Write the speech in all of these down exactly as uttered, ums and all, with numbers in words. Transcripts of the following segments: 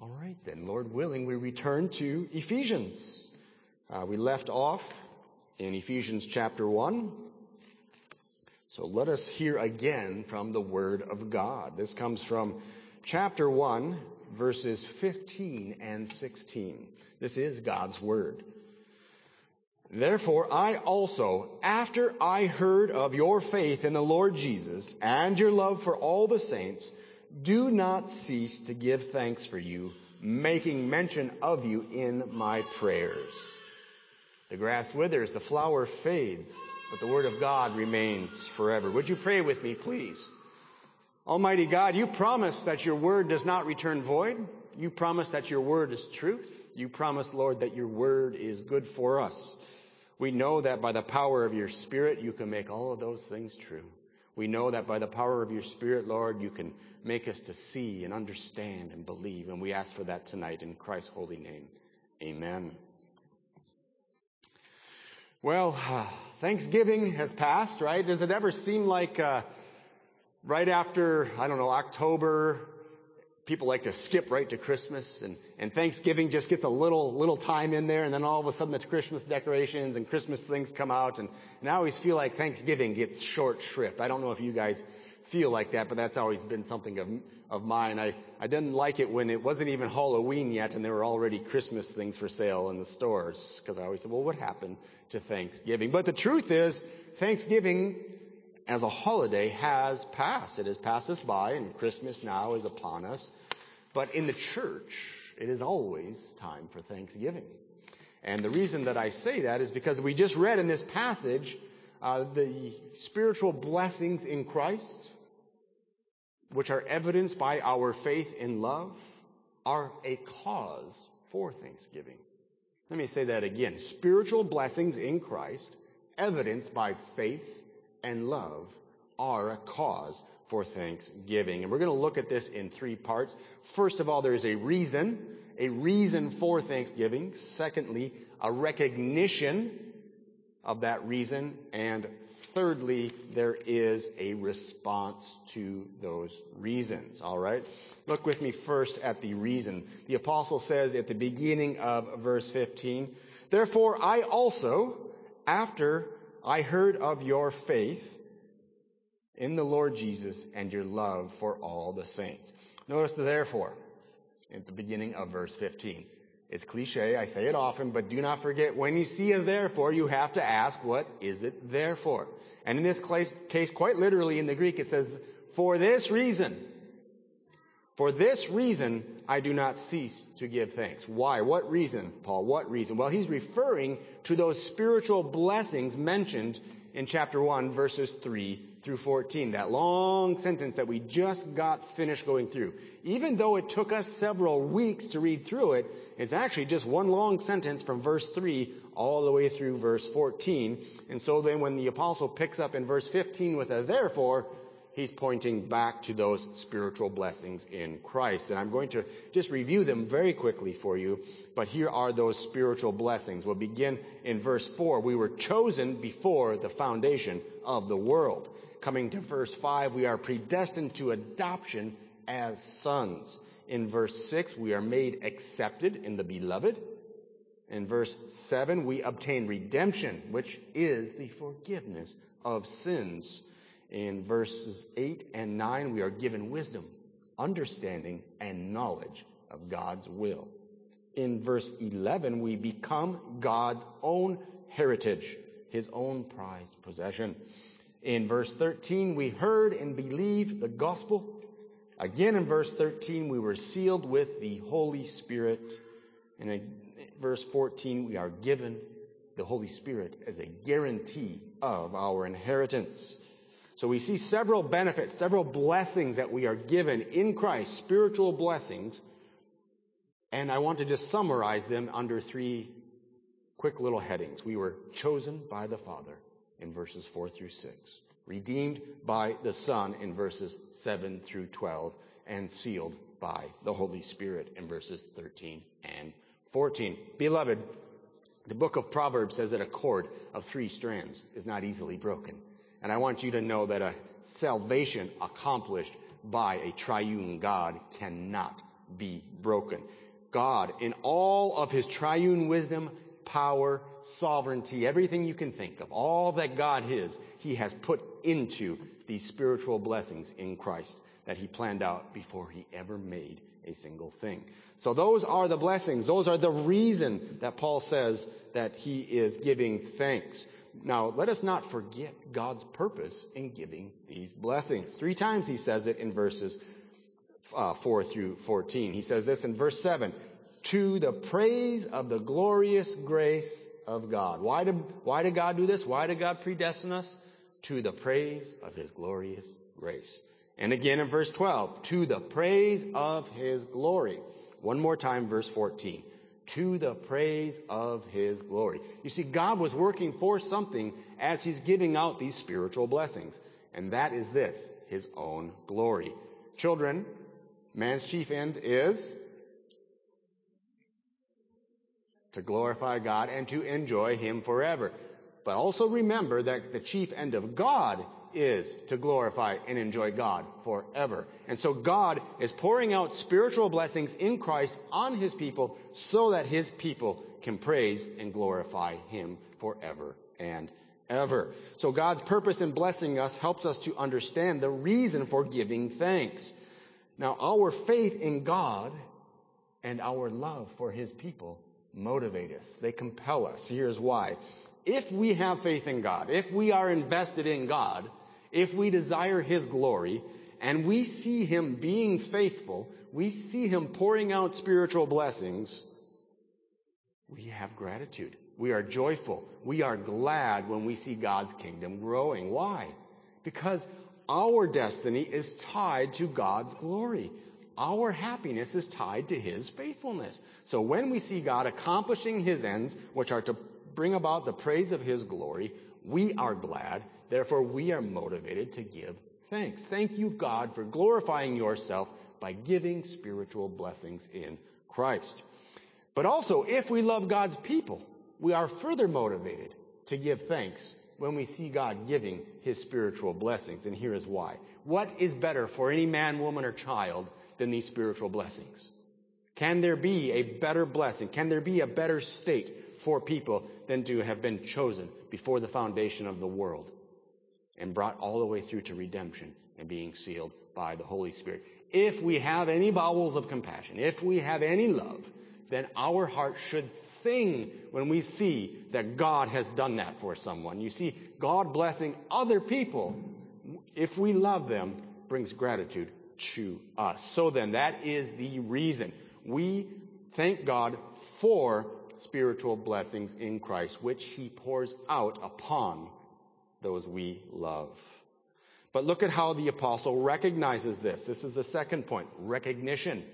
All right, then, Lord willing, we return to Ephesians. Uh, we left off in Ephesians chapter one. So let us hear again from the Word of God. This comes from chapter one, verses fifteen and sixteen. This is God's Word. Therefore, I also, after I heard of your faith in the Lord Jesus and your love for all the saints, do not cease to give thanks for you, making mention of you in my prayers. The grass withers, the flower fades, but the word of God remains forever. Would you pray with me, please? Almighty God, you promise that your word does not return void. You promise that your word is truth. You promise, Lord, that your word is good for us. We know that by the power of your Spirit, you can make all of those things true. We know that by the power of your Spirit, Lord, you can make us to see and understand and believe. And we ask for that tonight in Christ's holy name. Amen. Well, uh, Thanksgiving has passed, right? Does it ever seem like uh, right after, I don't know, October, people like to skip right to Christmas, and, and Thanksgiving just gets a little little time in there, and then all of a sudden the Christmas decorations and Christmas things come out, and, and I always feel like Thanksgiving gets short shrift. I don't know if you guys feel like that, but that's always been something of of mine. I, I didn't like it when it wasn't even Halloween yet, and there were already Christmas things for sale in the stores, because I always said, well, what happened to Thanksgiving? But the truth is, Thanksgiving as a holiday has passed. It has passed us by, and Christmas now is upon us. But in the church, it is always time for Thanksgiving. And the reason that I say that is because we just read in this passage uh, the spiritual blessings in Christ, which are evidenced by our faith in love, are a cause for Thanksgiving. Let me say that again. Spiritual blessings in Christ, evidenced by faith and love, are a cause for Thanksgiving. And we're going to look at this in three parts. First of all, there is a reason, a reason for Thanksgiving. Secondly, a recognition of that reason. And thirdly, there is a response to those reasons. All right? Look with me first at the reason. The apostle says at the beginning of verse fifteen, therefore I also, after I heard of your faith in the Lord Jesus and your love for all the saints. Notice the therefore at the beginning of verse fifteen. It's cliche, I say it often, but do not forget, when you see a therefore, you have to ask, what is it there for? And in this case, quite literally in the Greek, it says, for this reason. For this reason, I do not cease to give thanks. Why? What reason, Paul? What reason? Well, he's referring to those spiritual blessings mentioned in chapter one, verses three through fourteen. That long sentence that we just got finished going through. Even though it took us several weeks to read through it, it's actually just one long sentence from verse three all the way through verse fourteen. And so then when the apostle picks up in verse fifteen with a therefore, he's pointing back to those spiritual blessings in Christ. And I'm going to just review them very quickly for you. But here are those spiritual blessings. We'll begin in verse four. We were chosen before the foundation of the world. Coming to verse five, we are predestined to adoption as sons. In verse six, we are made accepted in the beloved. In verse seven, we obtain redemption, which is the forgiveness of sins. In verses eight and nine, we are given wisdom, understanding, and knowledge of God's will. In verse eleven, we become God's own heritage, his own prized possession. In verse thirteen, we heard and believed the gospel. Again, in verse thirteen, we were sealed with the Holy Spirit. And in verse fourteen, we are given the Holy Spirit as a guarantee of our inheritance. So we see several benefits, several blessings that we are given in Christ, spiritual blessings. And I want to just summarize them under three quick little headings. We were chosen by the Father in verses four through six, redeemed by the Son in verses seven through twelve, and sealed by the Holy Spirit in verses thirteen and fourteen. Beloved, the book of Proverbs says that a cord of three strands is not easily broken. And I want you to know that a salvation accomplished by a triune God cannot be broken. God, in all of his triune wisdom, power, sovereignty, everything you can think of, all that God is, he has put into these spiritual blessings in Christ that he planned out before he ever made a single thing. So those are the blessings. Those are the reason that Paul says that he is giving thanks. Now, let us not forget God's purpose in giving these blessings. Three times he says it in verses uh, four through fourteen. He says this in verse seven, to the praise of the glorious grace of God. Why did, why did God do this? Why did God predestine us? To the praise of his glorious grace. And again in verse twelve, to the praise of his glory. One more time, verse fourteen. To the praise of his glory. You see, God was working for something as he's giving out these spiritual blessings. And that is this, his own glory. Children, man's chief end is to glorify God and to enjoy him forever. But also remember that the chief end of God is to glorify and enjoy God forever. And so God is pouring out spiritual blessings in Christ on his people so that his people can praise and glorify him forever and ever. So God's purpose in blessing us helps us to understand the reason for giving thanks. Now, our faith in God and our love for his people motivate us. They compel us. Here's why. If we have faith in God, if we are invested in God, if we desire his glory, and we see him being faithful, we see him pouring out spiritual blessings, we have gratitude. We are joyful. We are glad when we see God's kingdom growing. Why? Because our destiny is tied to God's glory. Our happiness is tied to his faithfulness. So when we see God accomplishing his ends, which are to bring about the praise of his glory, we are glad. Therefore, we are motivated to give thanks. Thank you, God, for glorifying yourself by giving spiritual blessings in Christ. But also, if we love God's people, we are further motivated to give thanks when we see God giving his spiritual blessings. And here is why. What is better for any man, woman, or child than these spiritual blessings? Can there be a better blessing? Can there be a better state for people than to have been chosen before the foundation of the world and brought all the way through to redemption and being sealed by the Holy Spirit? If we have any bowels of compassion, if we have any love, then our heart should sing when we see that God has done that for someone. You see, God blessing other people, if we love them, brings gratitude to us. So then, that is the reason we thank God for spiritual blessings in Christ, which he pours out upon those we love. But look at how the apostle recognizes this. This is the second point, recognition.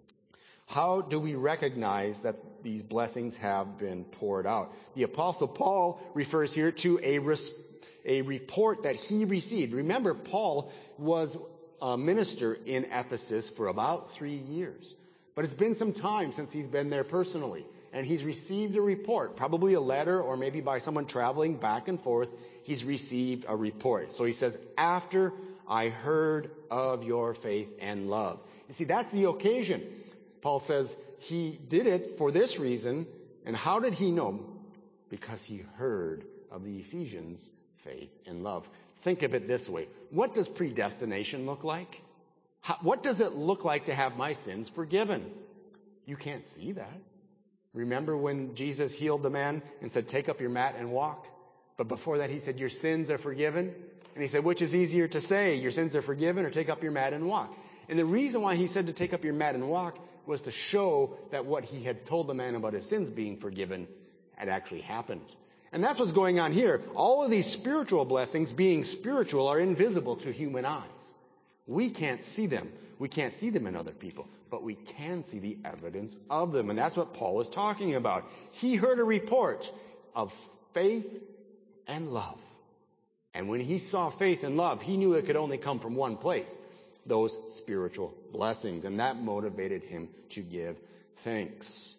How do we recognize that these blessings have been poured out? The apostle Paul refers here to a, res- a report that he received. Remember, Paul was a minister in Ephesus for about three years. But it's been some time since he's been there personally. And he's received a report, probably a letter or maybe by someone traveling back and forth. He's received a report. So he says, after I heard of your faith and love. You see, that's the occasion. Paul says he did it for this reason. And how did he know? Because he heard of the Ephesians' faith and love. Think of it this way. What does predestination look like? How, what does it look like to have my sins forgiven? You can't see that. Remember when Jesus healed the man and said, take up your mat and walk? But before that, he said, your sins are forgiven. And he said, which is easier to say, your sins are forgiven or take up your mat and walk? And the reason why he said to take up your mat and walk was to show that what he had told the man about his sins being forgiven had actually happened. And that's what's going on here. All of these spiritual blessings, being spiritual, are invisible to human eyes. We can't see them. We can't see them in other people, but we can see the evidence of them. And that's what Paul is talking about. He heard a report of faith and love. And when he saw faith and love, he knew it could only come from one place, those spiritual blessings. And that motivated him to give thanks.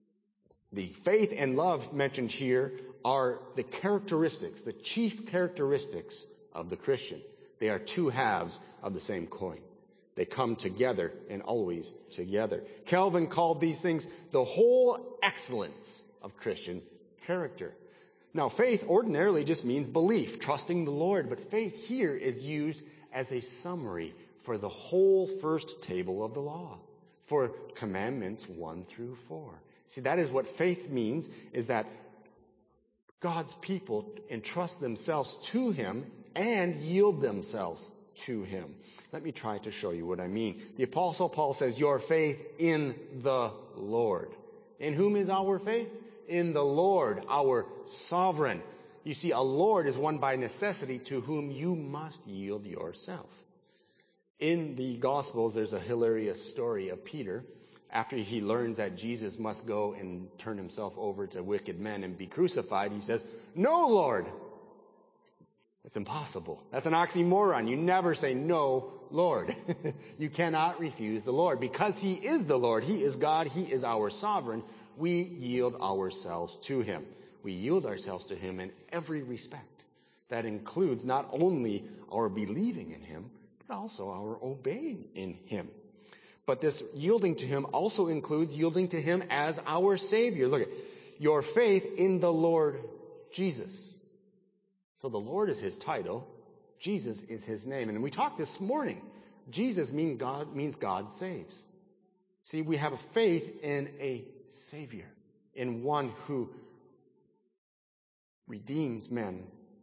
The faith and love mentioned here are the characteristics, the chief characteristics of the Christian. They are two halves of the same coin. They come together and always together. Calvin called these things the whole excellence of Christian character. Now, faith ordinarily just means belief, trusting the Lord, but faith here is used as a summary for the whole first table of the law, for commandments one through four. See, that is what faith means, is that God's people entrust themselves to Him and yield themselves to Him. Let me try to show you what I mean. The Apostle Paul says, your faith in the Lord. In whom is our faith? In the Lord, our sovereign. You see, a Lord is one by necessity to whom you must yield yourself. In the Gospels, there's a hilarious story of Peter. After he learns that Jesus must go and turn himself over to wicked men and be crucified, he says, no, Lord. It's impossible. That's an oxymoron. You never say, no, Lord. You cannot refuse the Lord. Because He is the Lord, He is God, He is our sovereign, we yield ourselves to Him. We yield ourselves to Him in every respect. That includes not only our believing in Him, but also our obeying in Him. But this yielding to Him also includes yielding to Him as our Savior. Look at your faith in the Lord Jesus. So the Lord is His title. Jesus is His name. And we talked this morning. Jesus mean God, means God saves. See, we have a faith in a Savior, in one who redeems men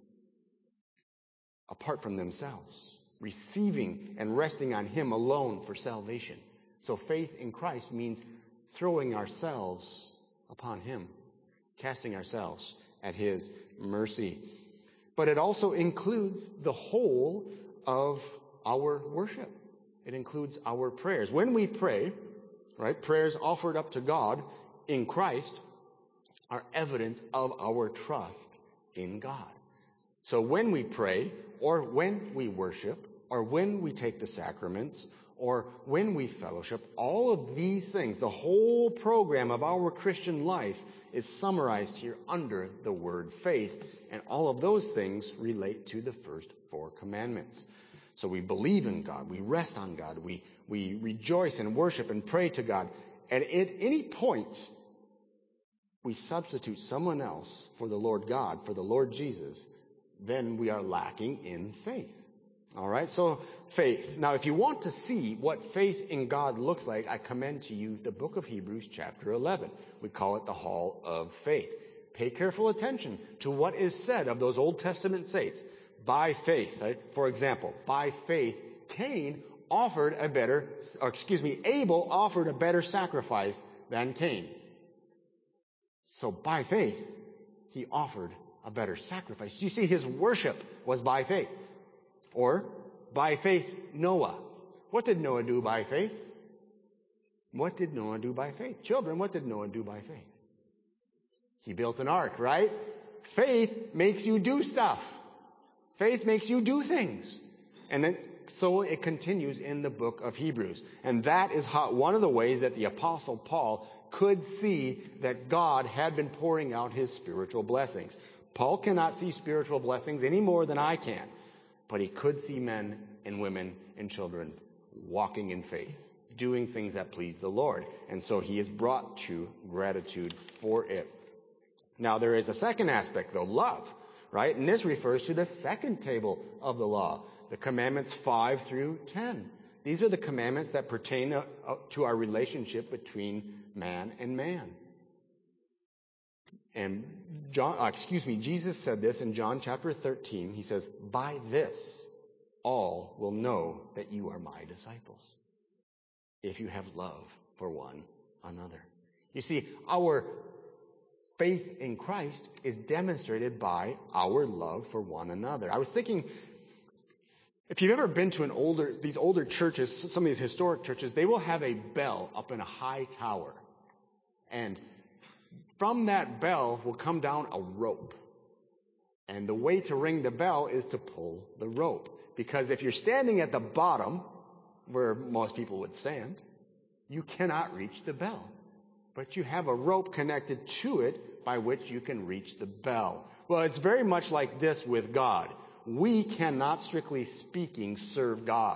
apart from themselves, receiving and resting on Him alone for salvation. So faith in Christ means throwing ourselves upon Him, casting ourselves at His mercy. But it also includes the whole of our worship. It includes our prayers. When we pray, right, prayers offered up to God in Christ are evidence of our trust in God. So when we pray, or when we worship, or when we take the sacraments, or when we fellowship, all of these things, the whole program of our Christian life is summarized here under the word faith. And all of those things relate to the first four commandments. So we believe in God, we rest on God, we, we rejoice and worship and pray to God. And at any point, we substitute someone else for the Lord God, for the Lord Jesus, then we are lacking in faith. All right, so faith. Now, if you want to see what faith in God looks like, I commend to you the book of Hebrews chapter eleven. We call it the Hall of Faith. Pay careful attention to what is said of those Old Testament saints. By faith, right? For example, by faith, Cain offered a better, or excuse me, Abel offered a better sacrifice than Cain. So by faith, he offered a better sacrifice. You see, his worship was by faith. Or, by faith, Noah. What did Noah do by faith? What did Noah do by faith? Children, what did Noah do by faith? He built an ark, right? Faith makes you do stuff. Faith makes you do things. And then, so it continues in the book of Hebrews. And that is how, one of the ways that the Apostle Paul could see that God had been pouring out His spiritual blessings. Paul cannot see spiritual blessings any more than I can. But he could see men and women and children walking in faith, doing things that please the Lord. And so he is brought to gratitude for it. Now, there is a second aspect, though, love, right? And this refers to the second table of the law, the commandments five through ten. These are the commandments that pertain to our relationship between man and man. And John, uh, excuse me, Jesus said this in John chapter thirteen. He says, by this all will know that you are my disciples, if you have love for one another. You see, our faith in Christ is demonstrated by our love for one another. I was thinking, if you've ever been to an older, these older churches, some of these historic churches, they will have a bell up in a high tower. And from that bell will come down a rope. And the way to ring the bell is to pull the rope. Because if you're standing at the bottom, where most people would stand, you cannot reach the bell. But you have a rope connected to it by which you can reach the bell. Well, it's very much like this with God. We cannot, strictly speaking, serve God.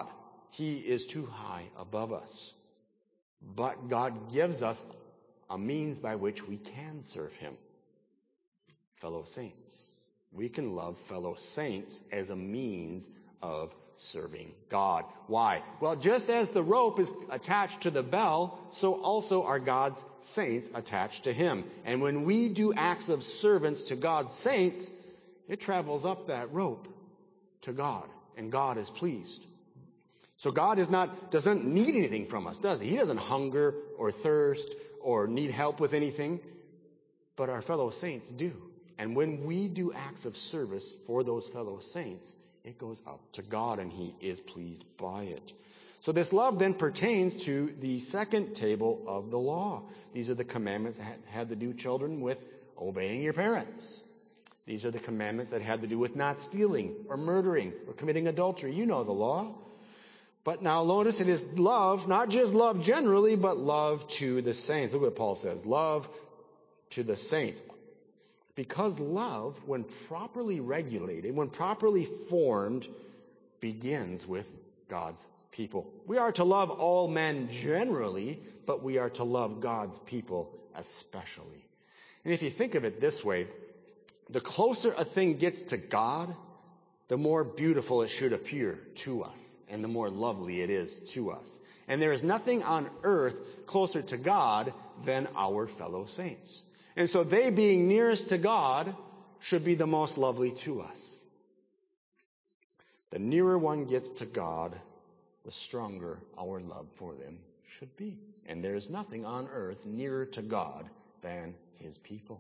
He is too high above us. But God gives us a means by which we can serve him. Fellow saints. We can love fellow saints as a means of serving God. Why? Well, just as the rope is attached to the bell, so also are God's saints attached to him. And when we do acts of servants to God's saints, it travels up that rope to God, and God is pleased. So God is not, doesn't need anything from us, does he? He doesn't hunger or thirst or need help with anything, but our fellow saints do. And when we do acts of service for those fellow saints, it goes up to God, and he is pleased by it. So this love then pertains to the second table of the law. These are the commandments that had to do, children, with obeying your parents. These are the commandments that had to do with not stealing or murdering or committing adultery. You know the law. But now notice it is love, not just love generally, but love to the saints. Look what Paul says. Love to the saints. Because love, when properly regulated, when properly formed, begins with God's people. We are to love all men generally, but we are to love God's people especially. And if you think of it this way, the closer a thing gets to God, the more beautiful it should appear to us, and the more lovely it is to us. And there is nothing on earth closer to God than our fellow saints. And so they, being nearest to God, should be the most lovely to us. The nearer one gets to God, the stronger our love for them should be. And there is nothing on earth nearer to God than his people.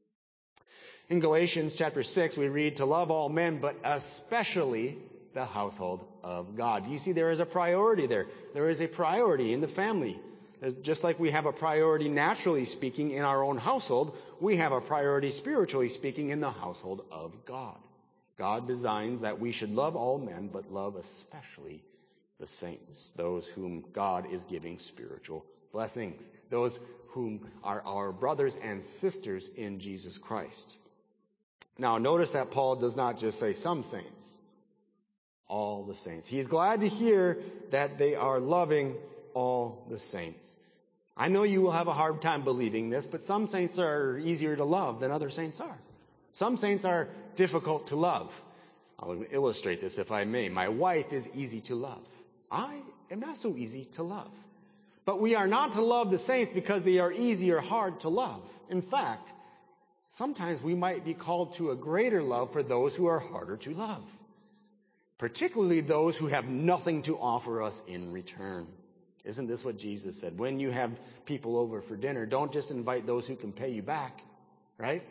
In Galatians chapter six, we read to love all men, but especially the household of God. You see, there is a priority there. There is a priority in the family. Just like we have a priority, naturally speaking, in our own household, we have a priority, spiritually speaking, in the household of God. God designs that we should love all men, but love especially the saints, those whom God is giving spiritual blessings, those whom are our brothers and sisters in Jesus Christ. Now, notice that Paul does not just say some saints, all the saints. He is glad to hear that they are loving all the saints. I know you will have a hard time believing this, but some saints are easier to love than other saints are. Some saints are difficult to love. I'll illustrate this if I may. My wife is easy to love. I am not so easy to love. But we are not to love the saints because they are easy or hard to love. In fact, sometimes we might be called to a greater love for those who are harder to love, particularly those who have nothing to offer us in return. Isn't this what Jesus said? When you have people over for dinner, don't just invite those who can pay you back, right?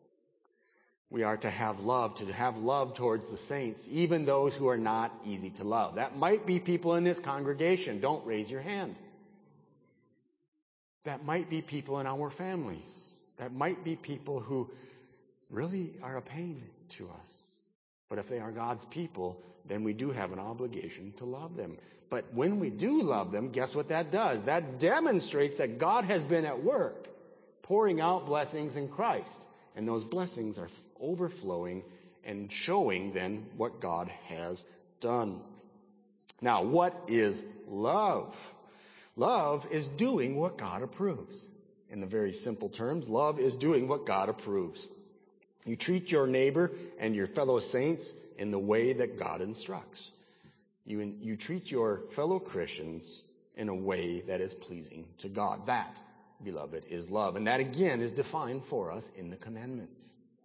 We are to have love, to have love towards the saints, even those who are not easy to love. That might be people in this congregation. Don't raise your hand. That might be people in our families. That might be people who really are a pain to us. But if they are God's people, then we do have an obligation to love them. But when we do love them, guess what that does? That demonstrates that God has been at work, pouring out blessings in Christ. And those blessings are overflowing and showing then what God has done. Now, what is love? Love is doing what God approves. In the very simple terms, love is doing what God approves. You treat your neighbor and your fellow saints in the way that God instructs. You, you treat your fellow Christians in a way that is pleasing to God. That, beloved, is love. And that, again, is defined for us in the commandments.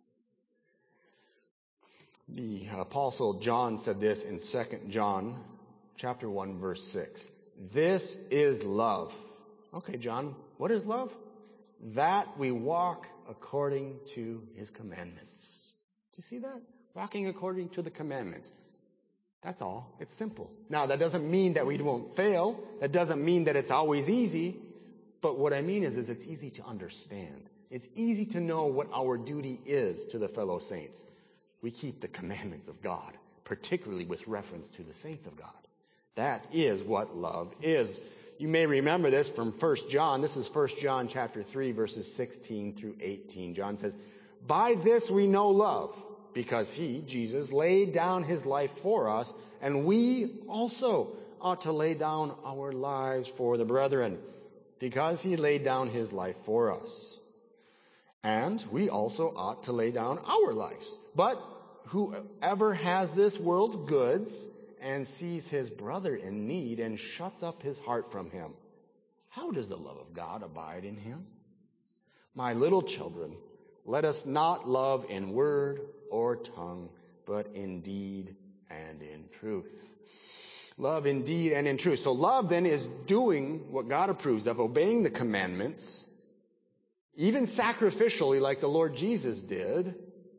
The Apostle John said this in Second John chapter one, verse six. This is love. Okay, John, what is love? That we walk according to his commandments. Do you see that? Walking according to the commandments. That's all. It's simple. Now, that doesn't mean that we won't fail. That doesn't mean that it's always easy. But what I mean is, is it's easy to understand. It's easy to know what our duty is to the fellow saints. We keep the commandments of God, particularly with reference to the saints of God. That is what love is. You may remember this from First John. This is First John chapter three, verses sixteen through eighteen. John says, by this we know love, because he, Jesus, laid down his life for us, and we also ought to lay down our lives for the brethren, because he laid down his life for us. And we also ought to lay down our lives. But whoever has this world's goods and sees his brother in need and shuts up his heart from him, how does the love of God abide in him? My little children, let us not love in word or tongue, but in deed and in truth. Love in deed and in truth. So love then is doing what God approves of, obeying the commandments, even sacrificially like the Lord Jesus did,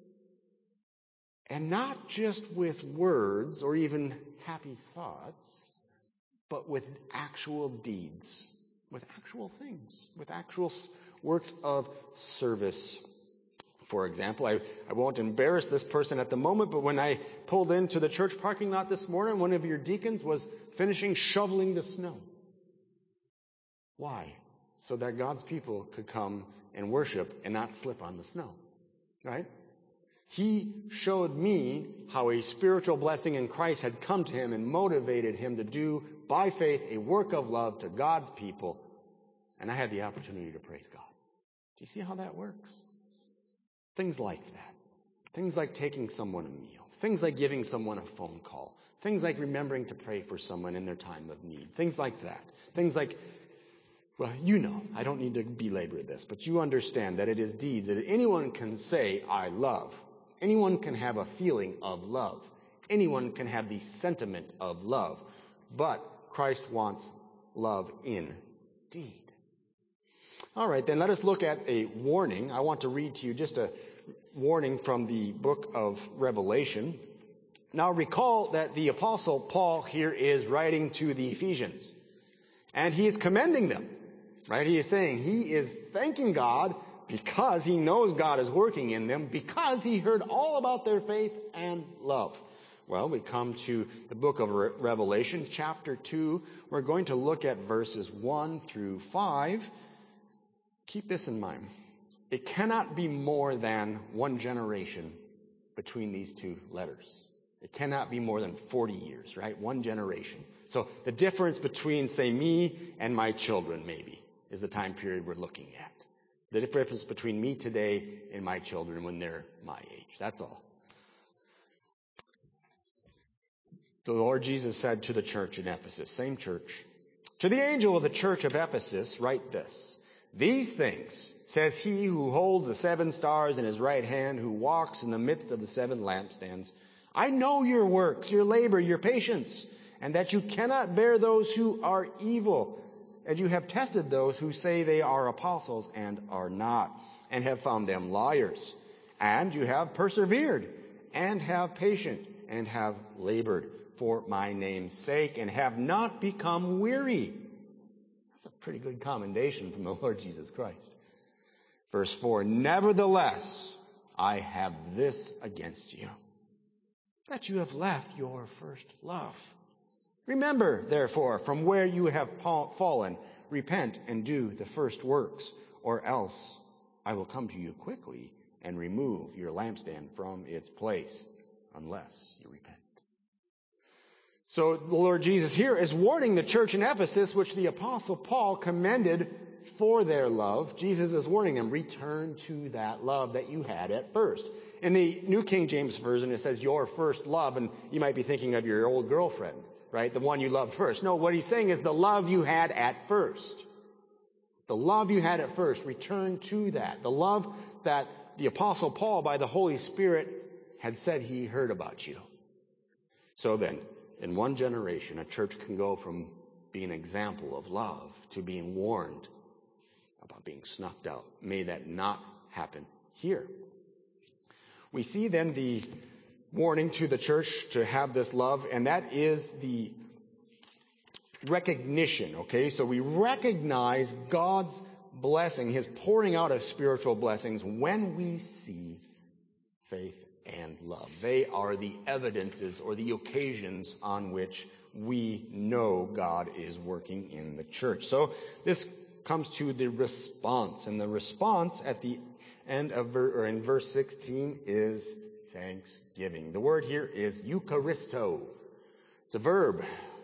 and not just with words or even happy thoughts, but with actual deeds, with actual things, with actual works of service. For example, I, I won't embarrass this person at the moment, but when I pulled into the church parking lot this morning, one of your deacons was finishing shoveling the snow. Why? So that God's people could come and worship and not slip on the snow. Right? He showed me how a spiritual blessing in Christ had come to him and motivated him to do, by faith, a work of love to God's people. And I had the opportunity to praise God. Do you see how that works? Things like that. Things like taking someone a meal. Things like giving someone a phone call. Things like remembering to pray for someone in their time of need. Things like that. Things like, well, you know, I don't need to belabor this, but you understand that it is deeds that anyone can say, I love. Anyone can have a feeling of love. Anyone can have the sentiment of love. But Christ wants love in deed. All right, then let us look at a warning. I want to read to you just a warning from the book of Revelation. Now recall that the Apostle Paul here is writing to the Ephesians. And he is commending them, right? He is saying he is thanking God because he knows God is working in them, because he heard all about their faith and love. Well, we come to the book of Re- Revelation, chapter two. We're going to look at verses one through five. Keep this in mind. It cannot be more than one generation between these two letters. It cannot be more than forty years, right? One generation. So the difference between, say, me and my children, maybe, is the time period we're looking at. The difference between me today and my children when they're my age. That's all. The Lord Jesus said to the church in Ephesus, same church, to the angel of the church of Ephesus, write this. These things says he who holds the seven stars in his right hand, who walks in the midst of the seven lampstands. I know your works, your labor, your patience, and that you cannot bear those who are evil, and you have tested those who say they are apostles and are not, and have found them liars. And you have persevered, and have patience, and have labored for my name's sake, and have not become weary. That's a pretty good commendation from the Lord Jesus Christ. Verse four, nevertheless, I have this against you, that you have left your first love. Remember, therefore, from where you have fallen, repent and do the first works, or else I will come to you quickly and remove your lampstand from its place, unless you repent. So the Lord Jesus here is warning the church in Ephesus, which the Apostle Paul commended for their love. Jesus is warning them, return to that love that you had at first. In the New King James Version, it says your first love, and you might be thinking of your old girlfriend, right? The one you loved first. No, what he's saying is the love you had at first. The love you had at first, return to that. The love that the Apostle Paul, by the Holy Spirit, had said he heard about you. So then, in one generation, a church can go from being an example of love to being warned about being snuffed out. May that not happen here. We see then the warning to the church to have this love, and that is the recognition, okay? So we recognize God's blessing, his pouring out of spiritual blessings when we see faith and love. They are the evidences or the occasions on which we know God is working in the church. So this comes to the response, and the response at the end of ver- or in verse sixteen is thanksgiving. The word here is Eucharisto. It's a verb.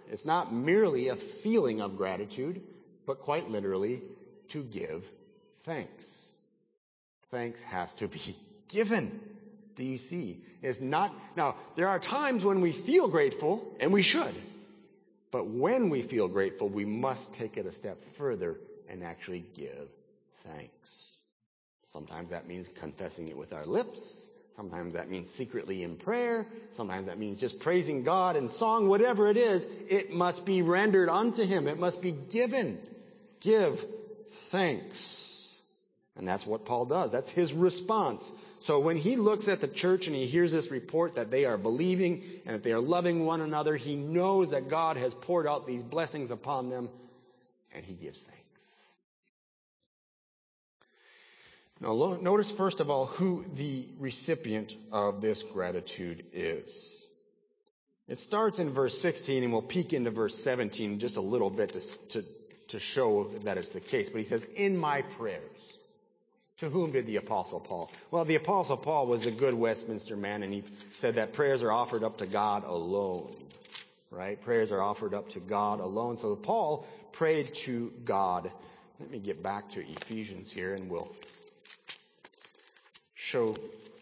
It's not merely a feeling of gratitude, but quite literally to give thanks. Thanks has to be given. Do you see? It's not, now, there are times when we feel grateful, and we should. But when we feel grateful, we must take it a step further and actually give thanks. Sometimes that means confessing it with our lips. Sometimes that means secretly in prayer. Sometimes that means just praising God in song. Whatever it is, it must be rendered unto Him. It must be given. Give thanks. And that's what Paul does. That's his response. So when he looks at the church and he hears this report that they are believing and that they are loving one another, he knows that God has poured out these blessings upon them, and he gives thanks. Now, notice first of all who the recipient of this gratitude is. It starts in verse sixteen, and we'll peek into verse seventeen just a little bit to, to, to show that it's the case. But he says, in my prayers. To whom did the Apostle Paul? Well, the Apostle Paul was a good Westminster man, and he said that prayers are offered up to God alone. Right? Prayers are offered up to God alone. So Paul prayed to God. Let me get back to Ephesians here, and we'll show,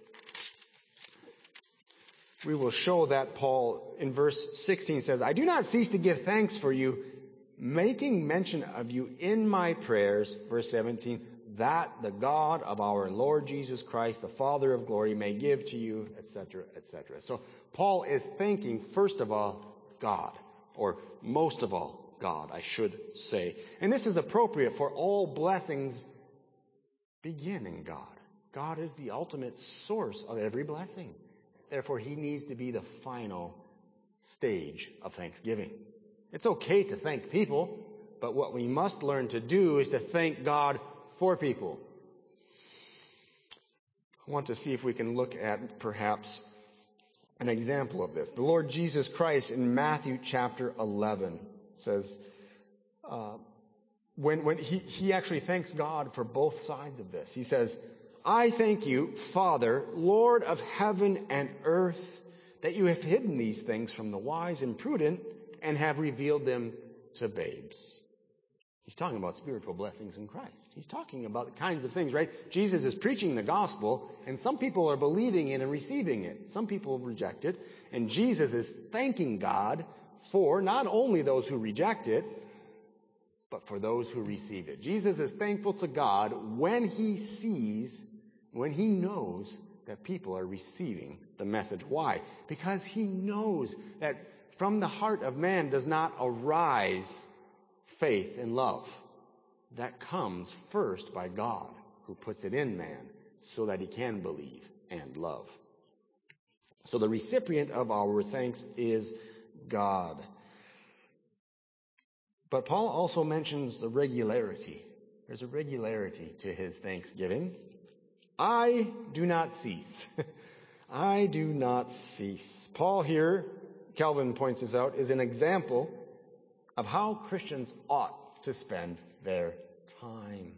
we will show that Paul in verse sixteen says, I do not cease to give thanks for you, making mention of you in my prayers, verse seventeen, that the God of our Lord Jesus Christ, the Father of glory, may give to you, et cetera, et cetera. So Paul is thanking, first of all, God, or most of all, God, I should say. And this is appropriate, for all blessings begin in God. God is the ultimate source of every blessing. Therefore, He needs to be the final stage of thanksgiving. It's okay to thank people, but what we must learn to do is to thank God for people. I want to see if we can look at perhaps an example of this. The Lord Jesus Christ in Matthew chapter eleven says, uh, when, when he, he actually thanks God for both sides of this. He says, I thank you, Father, Lord of heaven and earth, that you have hidden these things from the wise and prudent and have revealed them to babes. He's talking about spiritual blessings in Christ. He's talking about the kinds of things, right? Jesus is preaching the gospel, and some people are believing it and receiving it. Some people reject it. And Jesus is thanking God for not only those who reject it, but for those who receive it. Jesus is thankful to God when he sees, when he knows that people are receiving the message. Why? Because he knows that from the heart of man does not arise faith and love. That comes first by God, who puts it in man so that he can believe and love. So the recipient of our thanks is God. But Paul also mentions the regularity. There's a regularity to his thanksgiving. I do not cease. I do not cease. Paul here, Calvin points this out, is an example of how Christians ought to spend their time.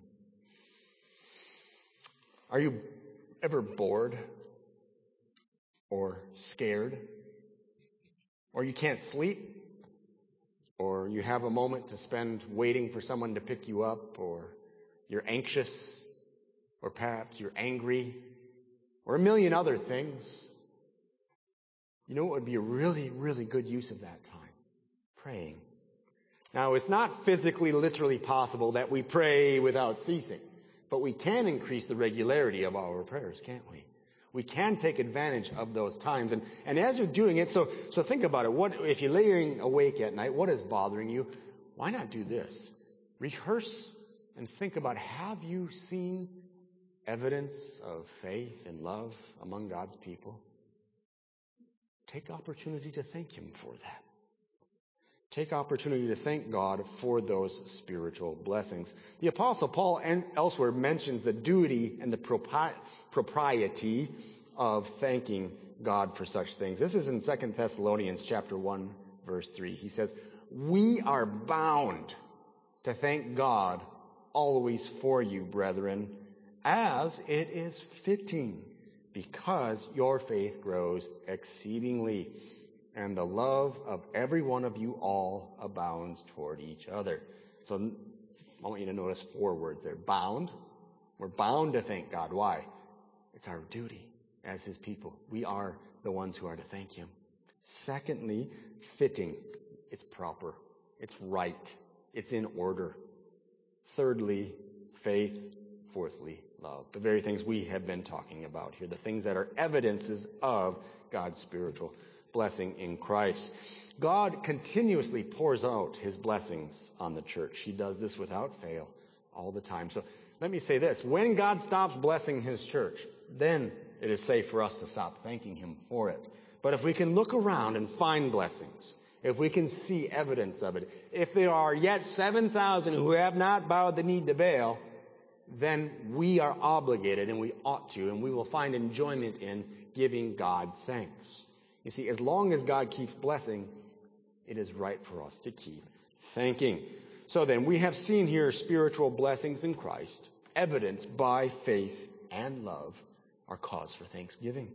Are you ever bored or scared? Or you can't sleep? Or you have a moment to spend waiting for someone to pick you up? Or you're anxious? Or perhaps you're angry? Or a million other things? You know what would be a really, really good use of that time? Praying. Now, it's not physically, literally possible that we pray without ceasing, but we can increase the regularity of our prayers, can't we? We can take advantage of those times. And, and as you're doing it, so, so think about it. What, if you're laying awake at night, what is bothering you? Why not do this? Rehearse and think about, have you seen evidence of faith and love among God's people? Take opportunity to thank Him for that. Take opportunity to thank God for those spiritual blessings. The Apostle Paul and elsewhere mentions the duty and the propri- propriety of thanking God for such things. This is in Second Thessalonians chapter one, verse three. He says, we are bound to thank God always for you, brethren, as it is fitting, because your faith grows exceedingly. and the love of every one of you all abounds toward each other. So I want you to notice four words there. Bound. We're bound to thank God. Why? It's our duty as his people. We are the ones who are to thank him. Secondly, fitting. It's proper. It's right. It's in order. Thirdly, faith. Fourthly, love. The very things we have been talking about here. The things that are evidences of God's spiritual blessing in Christ. God continuously pours out his blessings on the church. He does this without fail all the time. So let me say this. When God stops blessing his church, then it is safe for us to stop thanking him for it. But if we can look around and find blessings, if we can see evidence of it, if there are yet seven thousand who have not bowed the knee to Baal, then we are obligated, and we ought to, and we will find enjoyment in giving God thanks. You see, as long as God keeps blessing, it is right for us to keep thanking. So then, we have seen here spiritual blessings in Christ, evidenced by faith and love, are cause for thanksgiving.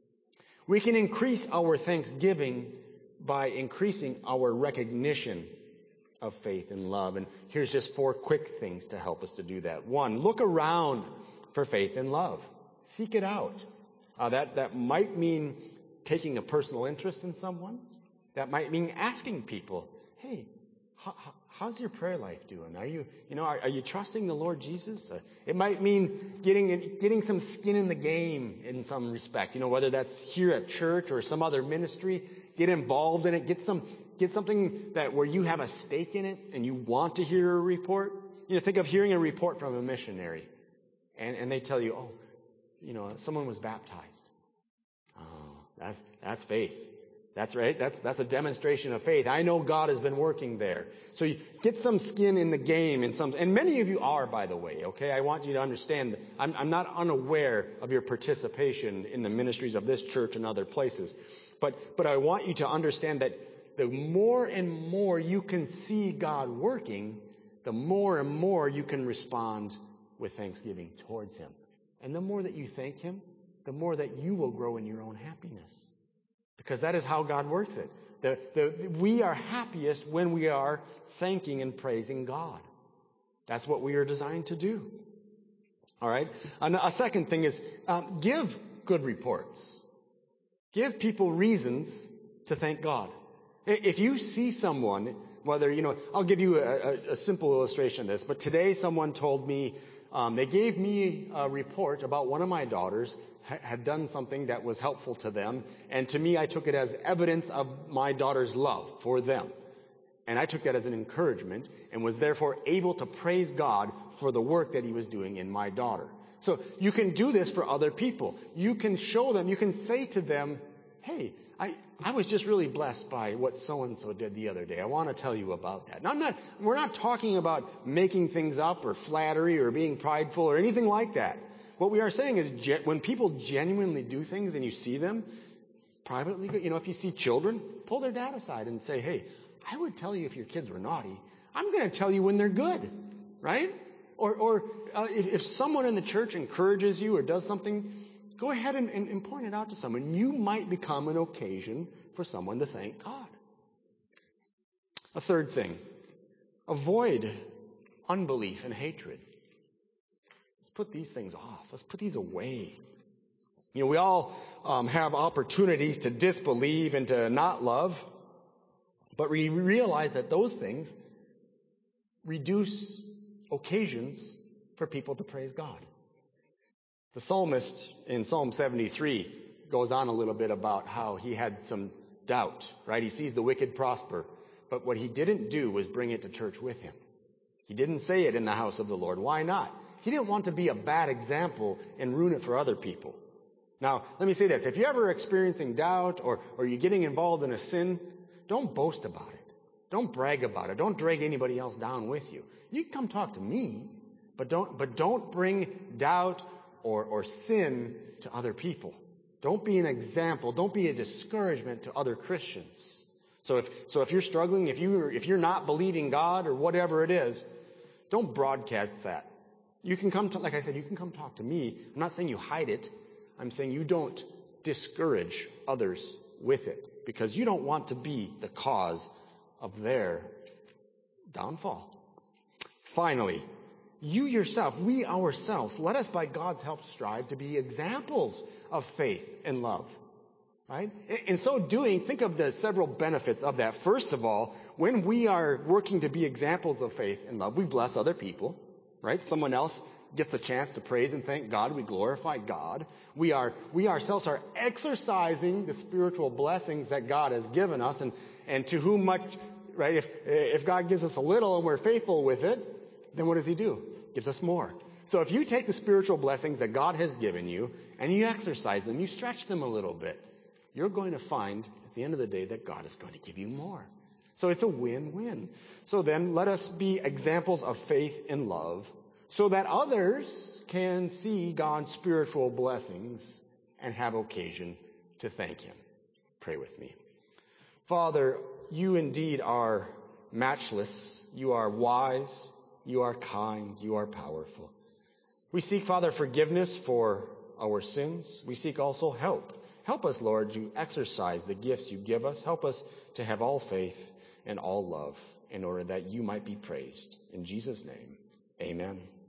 We can increase our thanksgiving by increasing our recognition of faith and love. And here's just four quick things to help us to do that. One, look around for faith and love. Seek it out. Uh, that, that might mean taking a personal interest in someone. That might mean asking people, hey, how, how's your prayer life doing? Are you, you know, are, are you trusting the Lord Jesus? Uh, it might mean getting, getting some skin in the game in some respect. You know, whether that's here at church or some other ministry. Get involved in it. Get some, get something that where you have a stake in it and you want to hear a report. You know, think of hearing a report from a missionary, and, and they tell you, oh, you know, someone was baptized. Oh, that's that's faith. That's right. That's that's a demonstration of faith. I know God has been working there. So you get some skin in the game, and some, and many of you are, by the way. Okay, I want you to understand. I'm, I'm not unaware of your participation in the ministries of this church and other places, but but I want you to understand that the more and more you can see God working, the more and more you can respond with thanksgiving towards him. And the more that you thank him, the more that you will grow in your own happiness. Because that is how God works it. The, the, we are happiest when we are thanking and praising God. That's what we are designed to do. All right? And a second thing is um, give good reports. Give people reasons to thank God. If you see someone, whether, you know, I'll give you a, a, a simple illustration of this, but today someone told me, um, they gave me a report about one of my daughters ha- had done something that was helpful to them, and to me I took it as evidence of my daughter's love for them. And I took that as an encouragement and was therefore able to praise God for the work that he was doing in my daughter. So you can do this for other people. You can show them, you can say to them, hey, I, I was just really blessed by what so-and-so did the other day. I want to tell you about that. Now, I'm not, we're not talking about making things up or flattery or being prideful or anything like that. What we are saying is ge- when people genuinely do things and you see them privately, you know, if you see children, pull their dad aside and say, hey, I would tell you if your kids were naughty. I'm going to tell you when they're good, right? Or, or uh, if, if someone in the church encourages you or does something, go ahead and, and, and point it out to someone. You might become an occasion for someone to thank God. A third thing, avoid unbelief and hatred. Let's put these things off. Let's put these away. You know, we all um, have opportunities to disbelieve and to not love, but we realize that those things reduce occasions for people to praise God. The psalmist in Psalm seventy-three goes on a little bit about how he had some doubt, right? He sees the wicked prosper, but what he didn't do was bring it to church with him. He didn't say it in the house of the Lord. Why not? He didn't want to be a bad example and ruin it for other people. Now, let me say this. If you're ever experiencing doubt or, or you're getting involved in a sin, don't boast about it. Don't brag about it. Don't drag anybody else down with you. You can come talk to me, but don't, but don't bring doubt or, or sin to other people. Don't be an example. Don't be a discouragement to other Christians. So if, so if you're struggling, if you, if you're not believing God or whatever it is, don't broadcast that. You can come to, like I said, you can come talk to me. I'm not saying you hide it. I'm saying you don't discourage others with it. because you don't want to be the cause of their downfall. Finally, you yourself, we ourselves, let us by God's help strive to be examples of faith and love. Right? In so doing, think of the several benefits of that. First of all, when we are working to be examples of faith and love, we bless other people. Right? Someone else gets the chance to praise and thank God. We glorify God. We are, we ourselves are exercising the spiritual blessings that God has given us, and, and to whom much, right? If, if God gives us a little and we're faithful with it, then what does He do? Gives us more. So if you take the spiritual blessings that God has given you and you exercise them, you stretch them a little bit, you're going to find at the end of the day that God is going to give you more. So it's a win-win. So then let us be examples of faith and love so that others can see God's spiritual blessings and have occasion to thank Him. Pray with me. Father, you indeed are matchless. You are wise. You are kind. You are powerful. We seek, Father, forgiveness for our sins. We seek also help. Help us, Lord, to exercise the gifts you give us. Help us to have all faith and all love in order that you might be praised. In Jesus' name, amen.